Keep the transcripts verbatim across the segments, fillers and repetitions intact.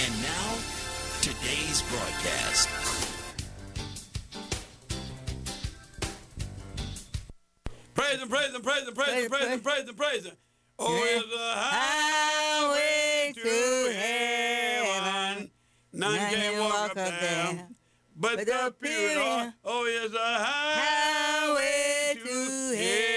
And now, today's broadcast. Praise him, praise him, praise him, praise him, praise him, praise him, praise him. Oh, it's a highway to heaven. None can walk up there. But the pure in heart. Oh, it's a highway to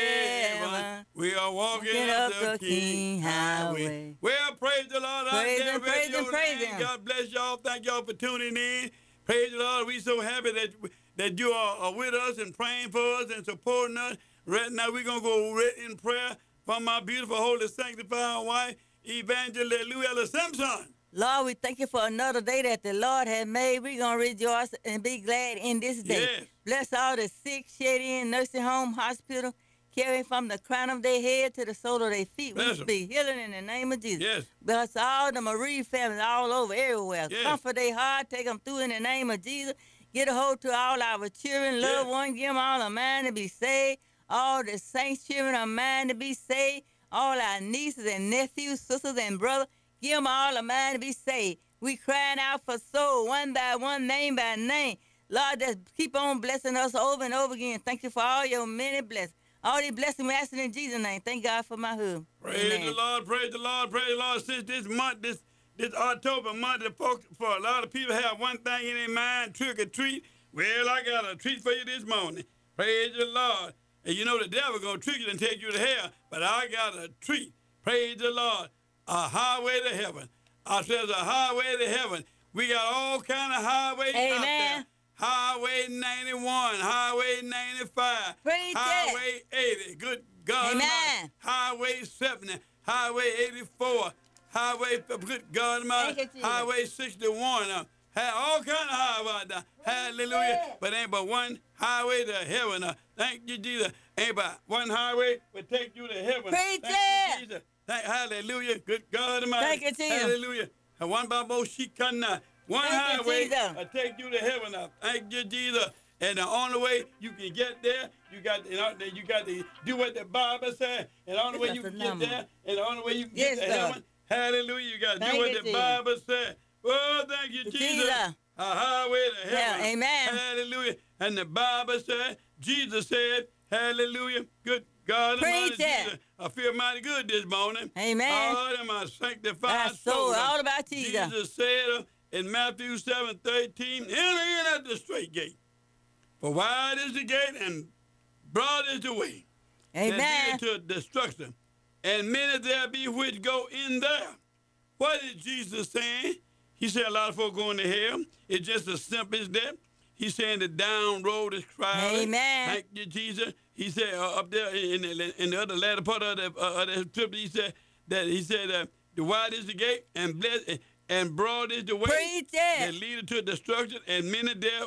heaven. We are walking up the King Highway. Well, praise the Lord. Praise him, praise him, praise him. God bless y'all. Thank y'all for tuning in. Praise the Lord. We're so happy that, that you are, are with us and praying for us and supporting us. Right now, we're going to go right in prayer for my beautiful, holy, sanctified wife, Evangelist Louella Simpson. Lord, we thank you for another day that the Lord has made. We're going to rejoice and be glad in this day. Yes. Bless all the sick, shed in, nursing home, hospital, carrying from the crown of their head to the sole of their feet. Bless We 'em. speak healing in the name of Jesus. Yes. Bless all the Marie families all over, everywhere. Yes. Comfort their heart, take them through in the name of Jesus. Get a hold to all our children, loved Yes. ones, give them all a mind to be saved. All the saints' children a mind to be saved. All our nieces and nephews, sisters and brothers, give them all a mind to be saved. We crying out for soul, one by one, name by name. Lord, just keep on blessing us over and over again. Thank you for all your many blessings. All these blessings we asking in Jesus' name. Thank God for my husband. Praise Amen. the Lord, praise the Lord, praise the Lord. Since this month, this this October month, the folks, for a lot of people have one thing in their mind, trick or treat. Well, I got a treat for you this morning. Praise the Lord. And you know the devil gonna trick you and take you to hell, but I got a treat. Praise the Lord. A highway to heaven. I says a highway to heaven. We got all kind of highways out there. Amen. Highway ninety-one, Highway ninety-five, Preach it. Highway eighty. Good God. Amen. Almighty. Highway seventy, Highway eighty-four, Highway, good God Almighty, Thank you, Jesus. Highway sixty-one. Uh, had all kind of highways out there. Hallelujah. it. But ain't but one highway to heaven. Uh, thank you, Jesus. Ain't but one highway will take you to heaven. Preach Thank it. you, Jesus. Thank, hallelujah. Good God Almighty. Thank you, Jesus. Hallelujah. And one Babo Shikana. One Thank you, highway Jesus. will take you to heaven. Uh, thank you, Jesus. And the only way you can get there, you got you, know, you got to do what the Bible said. And the only way Yes, you can that's get a there, and the only way you can Yes, get to Lord. heaven, hallelujah, you got to do Thank what you, the Jesus. Bible said. Oh, thank you, Jesus. Jesus. A highway to Yeah, heaven. amen. Hallelujah. And the Bible said, Jesus said, hallelujah. Good God Almighty, Preach it. Jesus. I feel mighty good this morning. Amen. All in my sanctified My soul, soul. all about Jesus. Jesus said uh, in Matthew seven thirteen, enter in at the straight gate. For wide is the gate and broad is the way Amen. that leadeth to destruction. And many there be which go in there. What is Jesus saying? He said a lot of folk going to hell. It's just as simple as that. He's saying the down road is crowded. Amen. Thank you, Jesus. He said uh, up there in the, in the other latter part of the, uh, of the scripture, he said that he said uh, the wide is the gate and blessed and broad is the way Preach that it. leadeth to destruction, and many there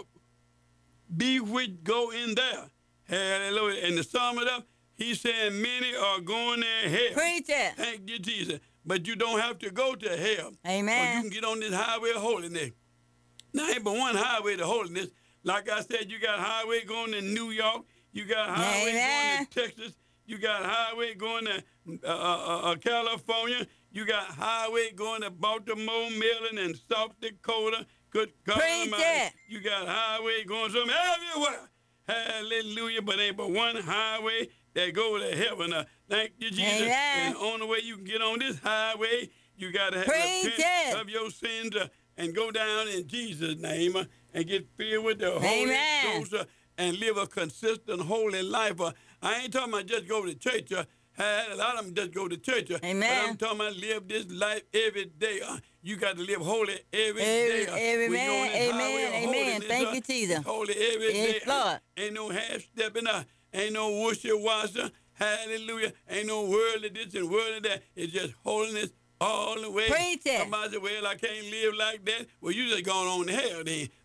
be which go in there. Hallelujah. And to sum it up, he's saying many are going to hell. Preach it. Thank you, Jesus. But you don't have to go to hell. Amen. Or you can get on this highway of holiness. Now, ain't but one highway to holiness. Like I said, you got highway going to New York. You got highway Amen. going to Texas. You got highway going to uh, uh, uh, California. You got highway going to Baltimore, Maryland, and South Dakota. Good God Preach Almighty. it. You got highway going from everywhere. Hallelujah. But ain't but one highway that go to heaven. Uh, thank you, Jesus. Amen. And the only way you can get on this highway, you got to have Preach repent it. of your sins uh, and go down in Jesus' name uh, and get filled with the Holy Amen. Ghost uh, and live a consistent, holy life. Uh, I ain't talking about just go to church. Uh, a lot of them just go to church. Uh, Amen. But I'm talking about live this life every day. Uh, you got to live holy every Every- day. Uh, every when you're on man, this highway amen, of amen. holiness, Thank uh, you, Jesus. it's holy every Yes, day. Lord. Ain't no half stepping. Uh, ain't no wishy-washy. Hallelujah. Ain't no worldly this and worldly that. It's just holiness all the way. Preach it. Somebody say, well, I can't live like that. Well, you just going on to hell then.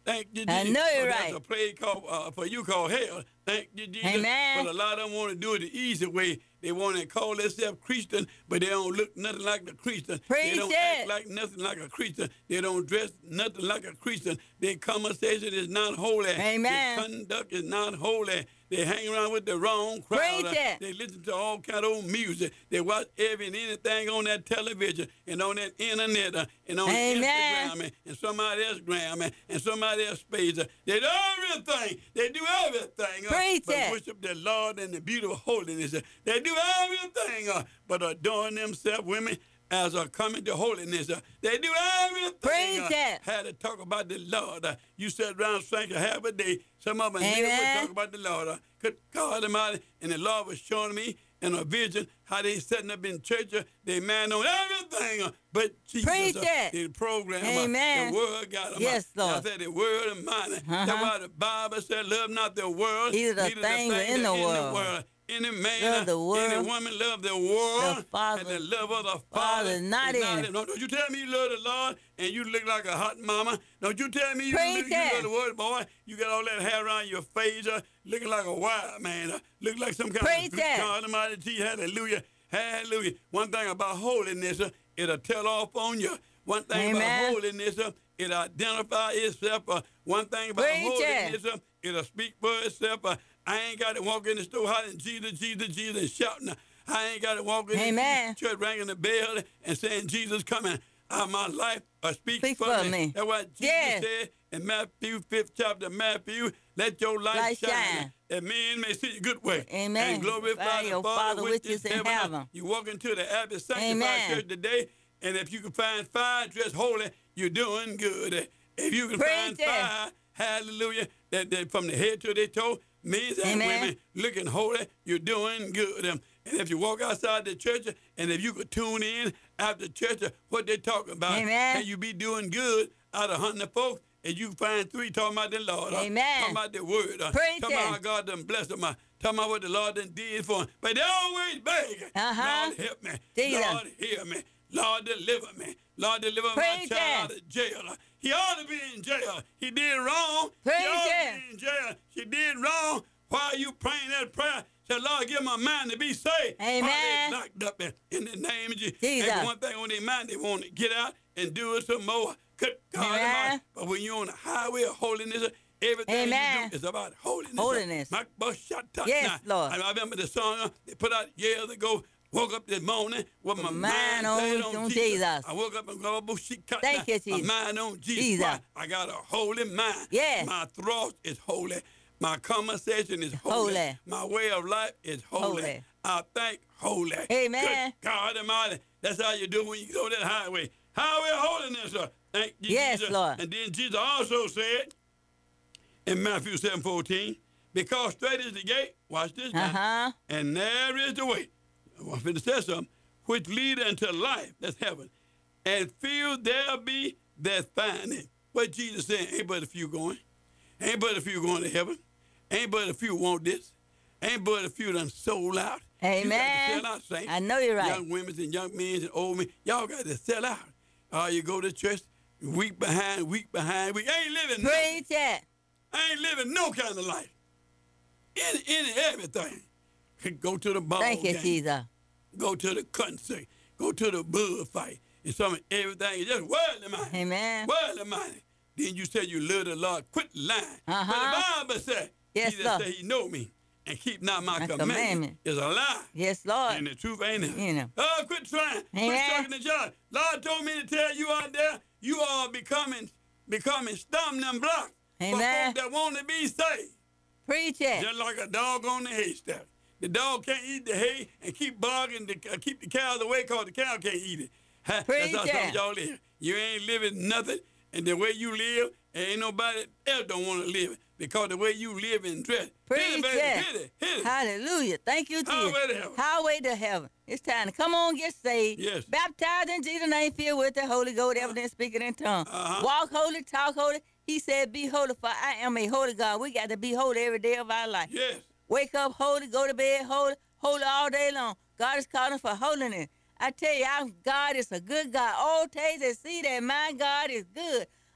Thank you, I Jesus. know you're Oh, right. That's a place called, uh, for you called hell. Thank you, Jesus. Amen. But a lot of them want to do it the easy way. They want to call themselves Christian, but they don't look nothing like the Christian. Preach they don't it. act like nothing like a Christian. They don't dress nothing like a Christian. Their conversation is not holy. Amen. Their conduct is not holy. They hang around with the wrong crowd. Preach it. They listen to all kind of old music. They watch every and anything on that television and on that internet uh, and on Amen. Instagram and, and somebody else gram and, and somebody else page. Uh, they do everything. They do everything. Uh, Preach but it. worship the Lord and the beautiful holiness. Uh, they do everything uh, but adorn themselves, women, as are coming to holiness. Uh, they do everything. Preach uh, it. Had to talk about the Lord. Uh, you sit around thinking half a day. Some of them Amen. never talk about the Lord. Uh, good God Almighty. And the Lord was showing me in a vision how they setting up in church. Uh, they man on everything uh, but Jesus. Preach uh, it. The program. Amen. Uh, the word got them. Yes, uh, Lord. I said the word of mine. Uh-huh. That's why the Bible said, love not the world. Either the neither things that in the are world. Any man, Love the world. any woman love the world, The Father. and the love of the Father Father is not is in it. No, don't you tell me you love the Lord and you look like a hot mama. Don't you tell me you, Preach look, you it. love the word, boy. You got all that hair around your face, uh, looking like a wild man, uh, look like some kind Preach of it. God Almighty. Jesus, hallelujah, hallelujah. One thing about holiness, uh, it'll tell off on you. One thing Amen. about holiness, uh, it identify itself. Uh, one thing about Preach it. holiness, uh, it'll speak for itself. Uh, I ain't got to walk in the store hollering Jesus, Jesus, Jesus, and shouting. I ain't got to walk in Amen. the church ringing the bell and saying Jesus coming out of my life or speak, Speak for, for me. me. That's what Jesus Yes. said in Matthew, fifth chapter, Matthew, let your light, Light shine, shine. that men may see your good way. Amen. And glorify Glorify the your Father, Father which is in heaven. heaven. You walk into the Abbey Sanctified Amen. Church today, and if you can find five dressed holy, you're doing good. If you can Preach find it. five, hallelujah, that, that from the head to the toe, men and Amen. women looking holy, you're doing good. Um, and if you walk outside the church, and if you could tune in after church, uh, what they talking about, Amen. and you be doing good out of hundred folks, and you find three talking about the Lord, uh, Amen. talking about the word, uh, Preach talking about it. how God done blessed them, uh, talking about what the Lord done did for them. But they always beg, Uh-huh. Lord help me, Jesus. Lord heal me, Lord deliver me, Lord deliver my Preach child out it. of jail. Uh, He ought to be in jail. He did wrong. Preach he ought it. to be in jail. She did wrong. Why are you praying that prayer? Say, Lord, give my mind to be saved. Amen. Why they locked up in, in the name of Jesus. Jesus. And one thing on their mind, they want to get out and do it some more. Good God Amen. Almighty. But when you're on the highway of holiness, everything Amen. you do is about holiness. Holiness. My bus shot top. Yes, now, Lord. I remember the song uh, they put out years ago. Woke up this morning with my Mind mind on- laid on, on Jesus. Jesus. I woke up and go, oh, shit, cut Thank now. you, Jesus. My mind on Jesus. Jesus. Why? I got a holy mind. Yes. My thought is holy. My conversation is holy. Holy. My way of life is holy. Holy. I think holy. Amen. Good God Almighty. That's how you do when you go that highway. Highway of holiness. Uh, thank you, Yes, Jesus. Lord. And then Jesus also said in Matthew seven fourteen, because straight is the gate, watch this now, Uh-huh. and narrow is the way, I'm finna say something, which lead unto life, that's heaven, and few there be that find it. What Jesus saying, ain't but a few going. Ain't but a few going to heaven. Ain't but a few want this. Ain't but a few done sold out. You got Amen. to sell out, saints. I know you're right. Young women and young men and old men, y'all got to sell out. Uh, you go to church, week behind, week behind week. Ain't living nothing. Preach it. I ain't living no kind of life. Any, any, everything. Go to the ball Thank you, game. Jesus. Go to the concert. Go to the bullfight. And some of everything is just worldly money. Amen. Worldly money. Then you say you love the Lord. Quit lying. Uh-huh. But the Bible said, Yes, he that Lord. say he know me and keep not my, My commandment, commandment. is a lie. Yes, Lord. And the truth ain't in it. You know. Oh, quit trying. Quit Amen. sucking the jar. Lord told me to tell you out there, you are becoming becoming stumbling blocks for Amen. folk that want to be saved. Preach it. Just like a dog on the haystack. The dog can't eat the hay and keep barking to uh, keep the cows away because the cow can't eat it. Ha, Preach That's how some it. of y'all live. You ain't living nothing, and the way you live, ain't nobody else don't want to live it because the way you live and dress. Hit Preach it, baby. it. Hit it. Hit it. Hallelujah. Thank you, Jesus. Highway to heaven. Highway to heaven. It's time to come on, get saved. Yes. Baptized in Jesus' name, filled with the Holy Ghost, evidence, speaking in tongues. Uh-huh. Walk holy, talk holy. He said, be holy, for I am a holy God. We got to be holy every day of our life. Yes. Wake up holy, go to bed holy, holy all day long. God is calling for holiness. I tell you, our God is a good God. Oh, taste and see that my God is good.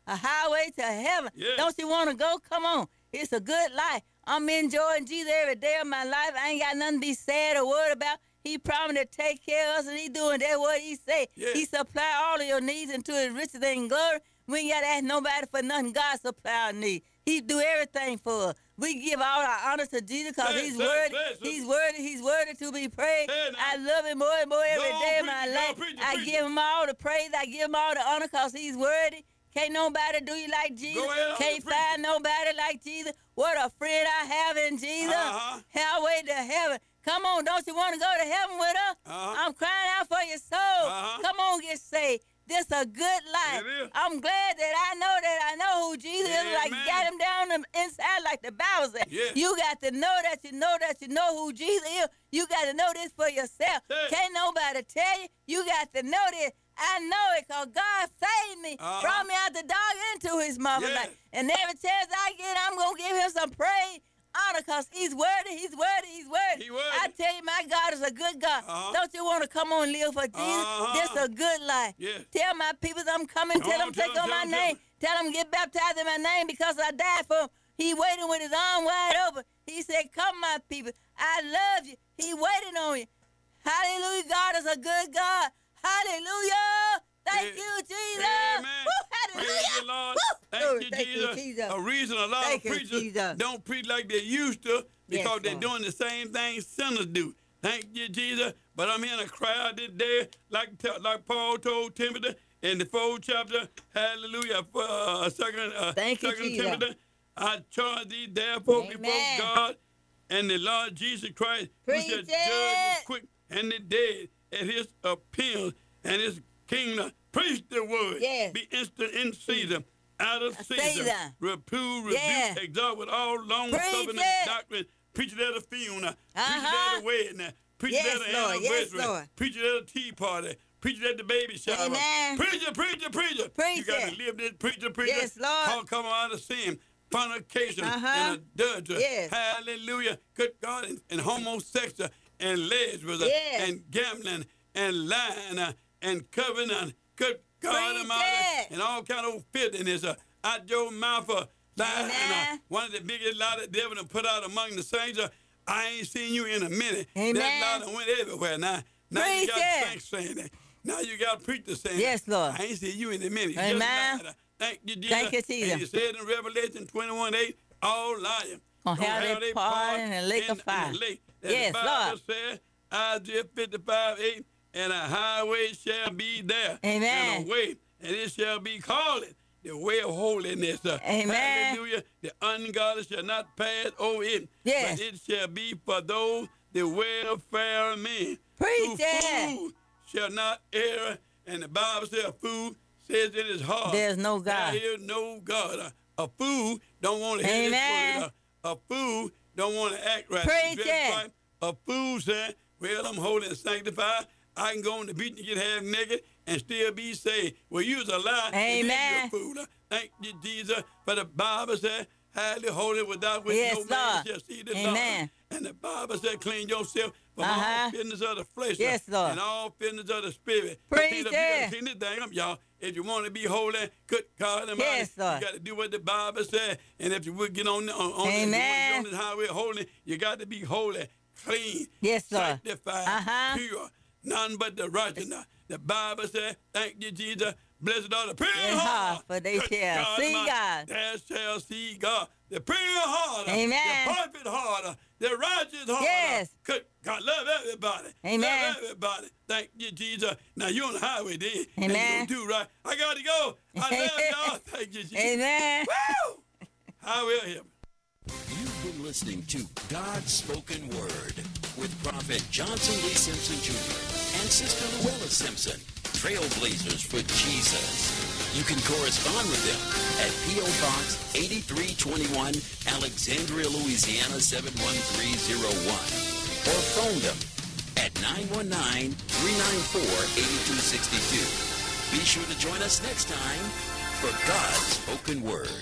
a highway to heaven. Yes. Don't you want to go? Come on. It's a good life. I'm enjoying Jesus every day of my life. I ain't got nothing to be sad or worried about. He promised to take care of us, and he doing that what he say. Yes. He supply all of your needs into his riches and glory. We ain't got to ask nobody for nothing. God supply our needs. He do everything for us. We give all our honor to Jesus because Say it, he's say it, worthy. say it, He's sister. worthy. He's worthy to be praised. Say it now. I love him more and more every Go on, day of preach my it, go life. on, preach it, I preach give it. him all the praise. I give him all the honor because he's worthy. Can't nobody do you like Jesus. Go ahead on Can't and preach find nobody like Jesus. What a friend I have in Jesus. Uh-huh. Highway to heaven. Come on, don't you want to go to heaven with us? Uh-huh. I'm crying out for your soul. Uh-huh. Come on, get saved. This a good life. It is. I'm glad that I know that I know who Jesus is. Like Amen. got him down the inside like the Bible said. Yes. You got to know that you know that you know who Jesus is. You got to know this for yourself. Say it. Can't nobody tell you. You got to know this. I know it because God saved me, Uh-huh. brought me out the dog into his mama Yes. life. And every chance I get, I'm going to give him some praise, honor, because he's worthy, he's worthy, he's worthy. He worthy. I tell you, my God is a good God. Uh-huh. Don't you want to come on and live for Jesus? Uh-huh. This a good life. Yes. Tell my people I'm coming. Come Tell on, them tell take them, on tell my them, tell name. them. Tell them get baptized in my name because I died for him. He waiting with his arm wide open. He said, come, my people. I love you. He waiting on you. Hallelujah. God is a good God. Hallelujah. Thank Yeah. you, Jesus. Amen. Woo, Praise hallelujah. the Lord. Woo. Thank Glory. you, Thank Jesus. you, Jesus. A reason a lot Thank of you, preachers Jesus. don't preach like they used to because Yes, they're Lord. doing the same thing sinners do. Thank you, Jesus. But I'm in a crowd today, like like Paul told Timothy in the fourth chapter. Hallelujah. Uh, second, uh, Thank you, second Jesus. Timothy. I charge thee therefore before Amen. God and the Lord Jesus Christ, Preach who shall judge it. the quick and the dead at his appeal and his kingdom. Preach the word. Yes. Be instant in season, out of Uh, season. season. Reprove, rebuke, Yeah. exhort with all long Preach suffering it. doctrine. Preach it at a funeral. Preach Uh-huh. it at a wedding. Preach Yes, it at an Lord. Yes, anniversary. Lord. Preach it at a tea party. Preach it at the baby shower. Amen. Preach it, preach it, preach it. Preach you got it. to live this preacher, preacher. Yes, Lord. Come, come out of sin. Fornication Uh-huh. and adultery. Yes. Hallelujah. Good God. And, and homosexual and lesbians Yes. and gambling and lying uh, and covenant. Good God Preach Almighty. it. And all kind of filthiness uh, out your mouth. Uh, lying, uh, Amen. one of the biggest lies the devil done put out among the saints. Uh, I ain't seen you in a minute. Amen. That lie done went everywhere now. Now you Preach got it. saints saying that. Now you got preachers saying Yes, that. Lord. I ain't seen you in a minute. You Amen. just lied. Uh, Thank you, Jesus. Thank you, Jesus. And you said in Revelation twenty-one eight, all liars. Gonna have their part in the lake of fire. In the lake. That Yes, the Bible Lord. said, Isaiah fifty-five eight, and a highway shall be there. Amen. And a way, and it shall be called the way of holiness. Uh, Amen. Hallelujah. The ungodly shall not pass over it. Yes. But it shall be for those that welfare men. Preach Who it. fool shall not err. And the Bible says a fool says in his heart. There's no God. There is no God. A, a fool don't want to hear Amen. this word. A, a fool don't want to act right. Preach dress it. right. A fool said, well, I'm holy and sanctified. I can go on the beach and get half naked and still be saved. Well, you was a lie. and then Amen. You a fool. Thank you, Jesus. For the Bible said, highly holy without which Yes, no man Lord. shall see the Amen. Lord. And the Bible said, clean yourself from Uh-huh. all fitness of the flesh Yes, Lord. and all fitness of the spirit. Preach See, the- it. Clean this thing up, y'all. If you want to be holy, good God Almighty, Yes, Lord. you got to do what the Bible said. And if you would get on, the- on, on, if you wanna Amen. get on this highway holy, you got to be holy, clean, Yes, Lord. sanctified, Uh-huh. pure, none but the righteousness. The Bible said, thank you, Jesus. Blessed are the pure In heart, heart, for they good shall God see Almighty, God. They shall see God. The pure heart, Amen. the perfect heart, the righteous heart. Yes. Good God, love everybody. Amen. Love everybody. Thank you, Jesus. Now you're on the highway then. Amen. And you don't do right. I got to go. I love y'all. Thank you, Jesus. Amen. Woo! Highway of heaven. You've been listening to God's Spoken Word with Prophet Johnson Lee Simpson Junior and Sister Luella Simpson, trailblazers for Jesus. You can correspond with them at P O Box eighty-three twenty-one, Alexandria, Louisiana seven one three zero one, or phone them at nine one nine, three nine four, eight two six two. Be sure to join us next time for God's Spoken Word.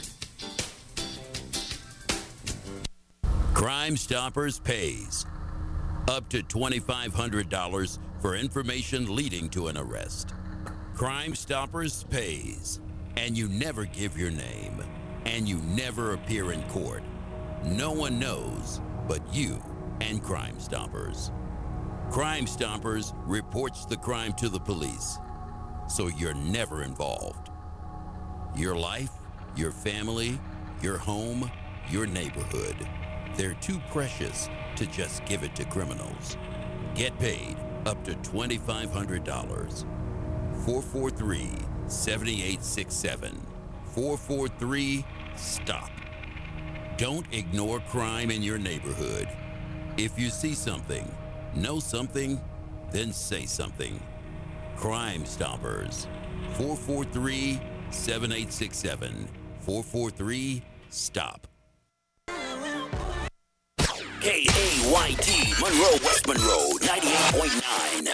Crime Stoppers pays up to twenty-five hundred dollars for information leading to an arrest. Crime Stoppers pays and you never give your name, and you never appear in court, no one knows but you and Crime Stoppers. Crime Stoppers reports the crime to the police, so you're never involved. Your life, your family, your home, your neighborhood, they're too precious to just give it to criminals. Get paid up to twenty-five hundred dollars. four four three, seven eight six seven. four four three, STOP. Don't ignore crime in your neighborhood. If you see something, know something, then say something. Crime Stoppers. four four three, seven eight six seven. four four three, STOP. K A Y T, Monroe, West Monroe, ninety-eight point nine.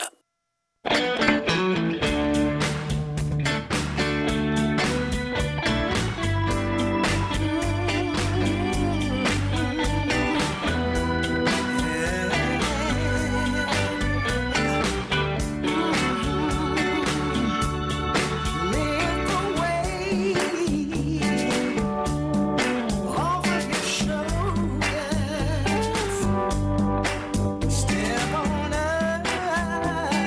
Step on up.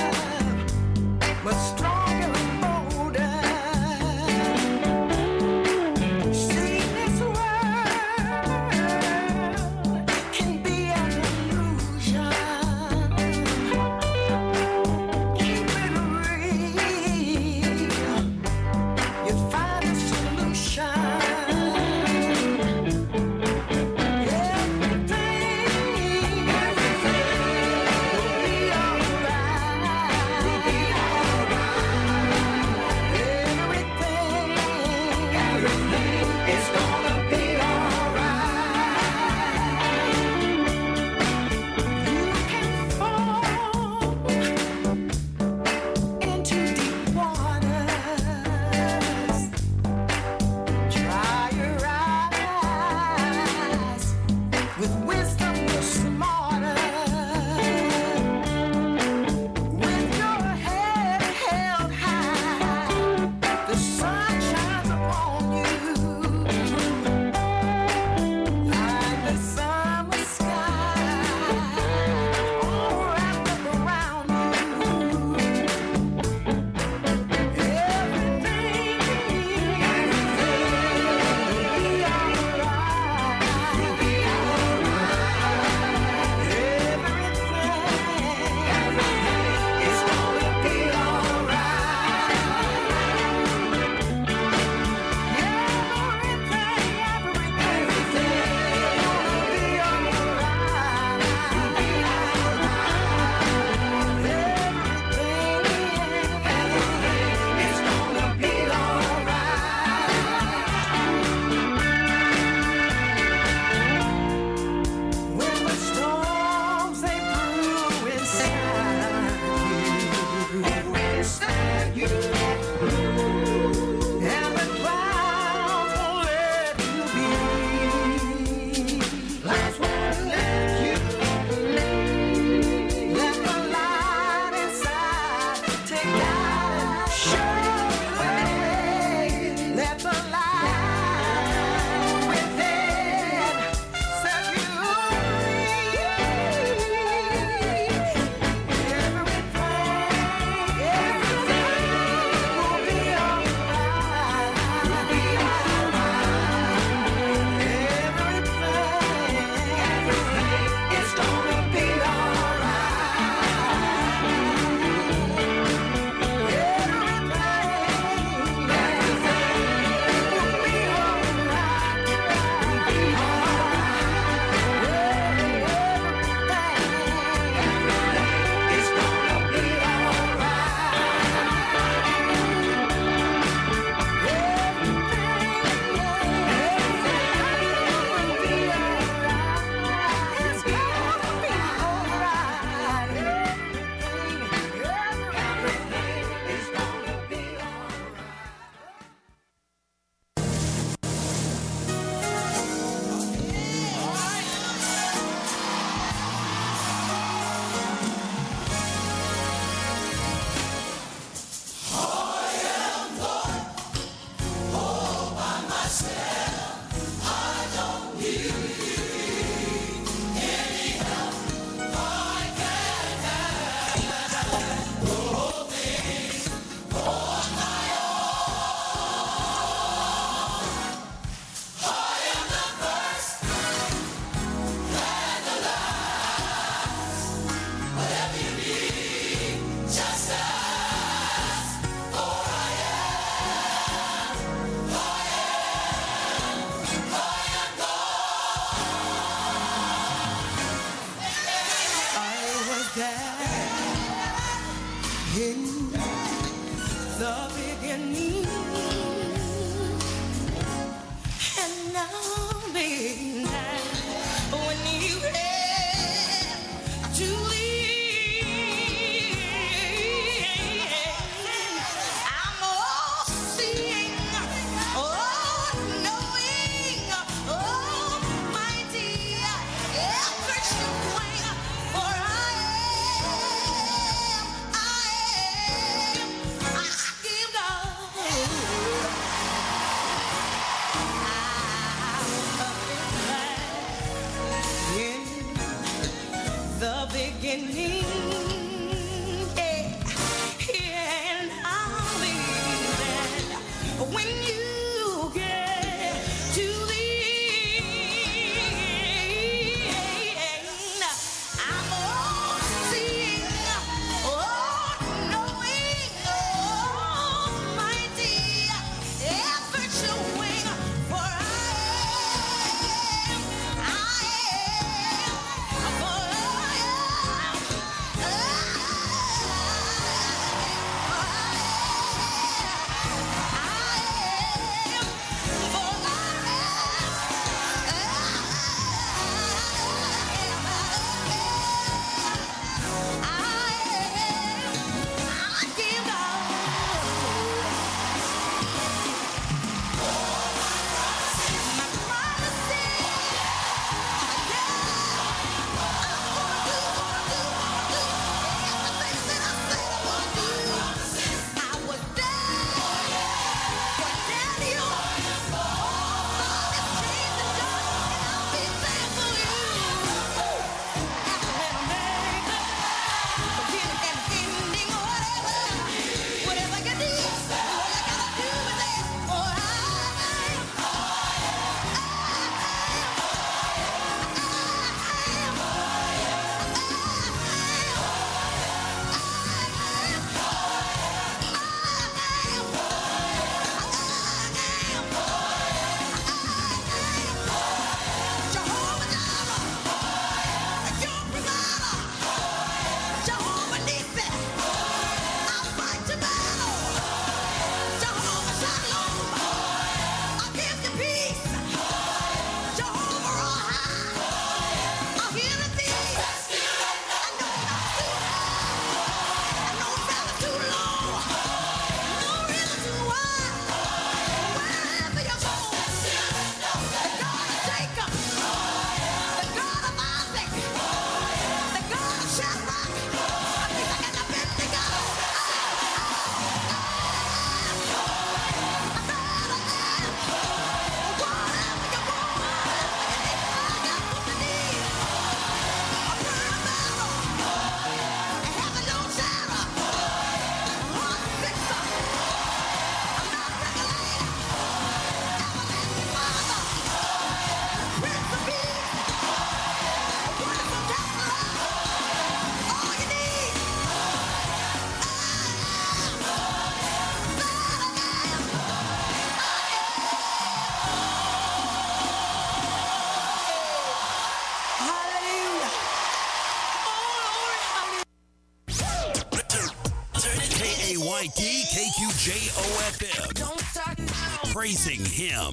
Q J O F M. Don't stop now. Praising him.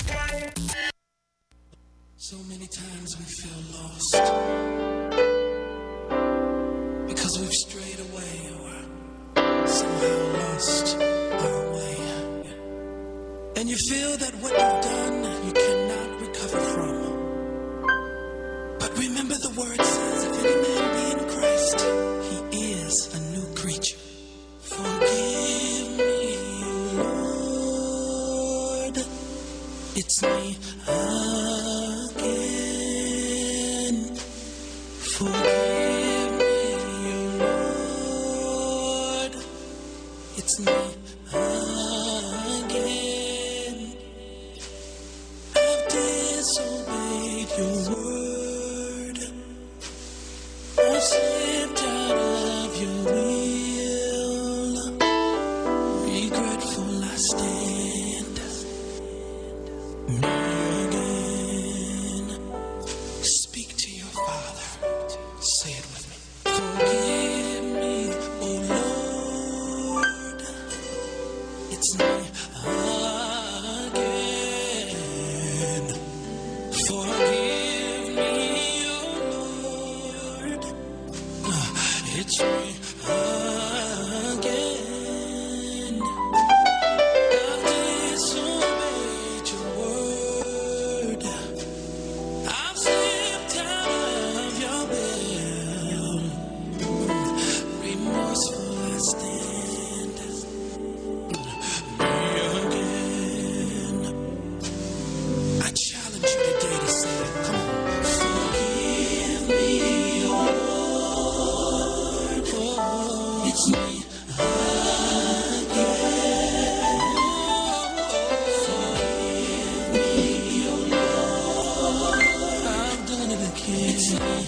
So many times we feel lost because we've strayed away or somehow lost our way. And you feel that what you've done you cannot recover from. But remember the word says, if any man be in Christ, he is a new creature. Forgive me, Lord, it's me again. Forgive me, Lord, it's me again. I've disobeyed your word. I've slipped out of your will. Regretful I stand. Me again. Speak to your Father. Say it with me. Forgive me, oh Lord. It's me again. Forgive me, oh Lord. It's me again. I've disobeyed your word. I've slipped out of your will. Remorseful I stand. Me again. I challenge you today to say it. Come on. Forgive me, oh Lord. Oh, it's me again. Forgive me, oh Lord. I've done it again. It's me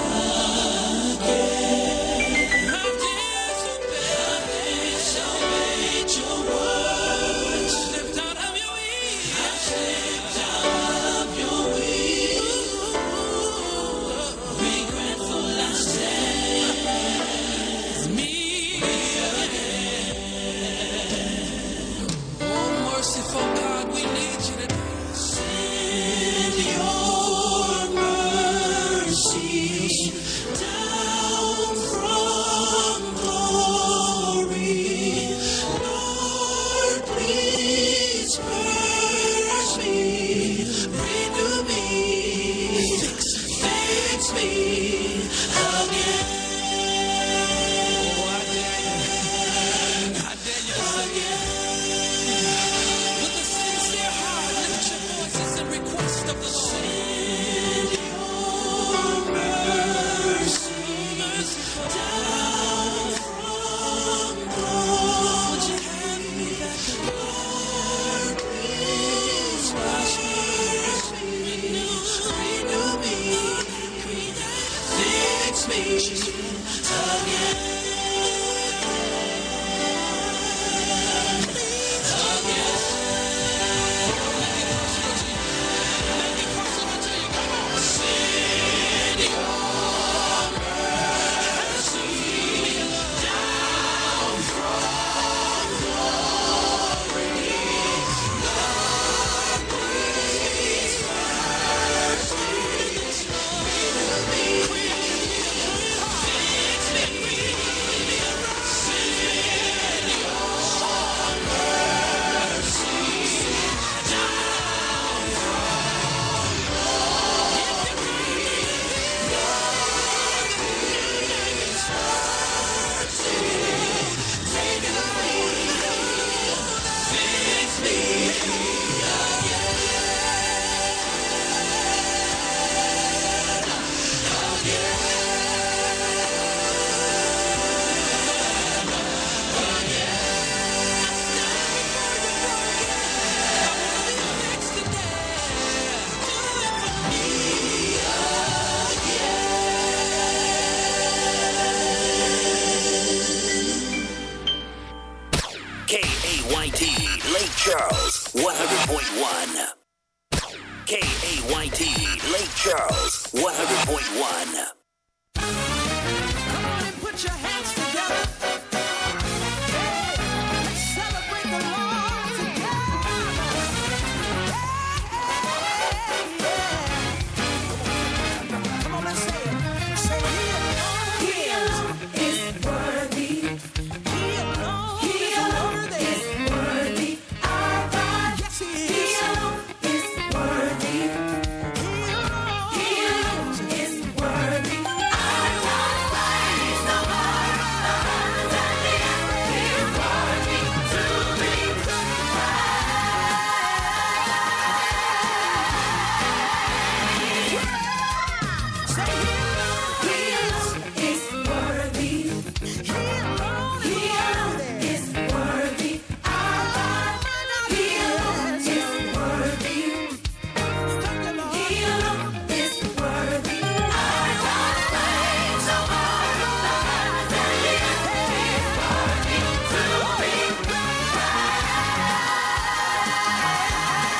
again. I've disobeyed, disobeyed your word. Slipped out of your will. I've slipped out of your will. Regretful I stand. Me again. Oh, merciful God, we need you today. Send your mercy down from glory. Lord, please purge me, renew me, fix, fix me again. Oh, I dare you. I dare you to sing it. With a sincere heart, lift your voices in request of the Lord. Send your mercy down from glory. Would you hand me back the Lord? Please wash me, renew me, fix me again. K A Y T, Lake Charles, one hundred point one. K A Y T, Lake Charles, one hundred point one. Come on and put your hands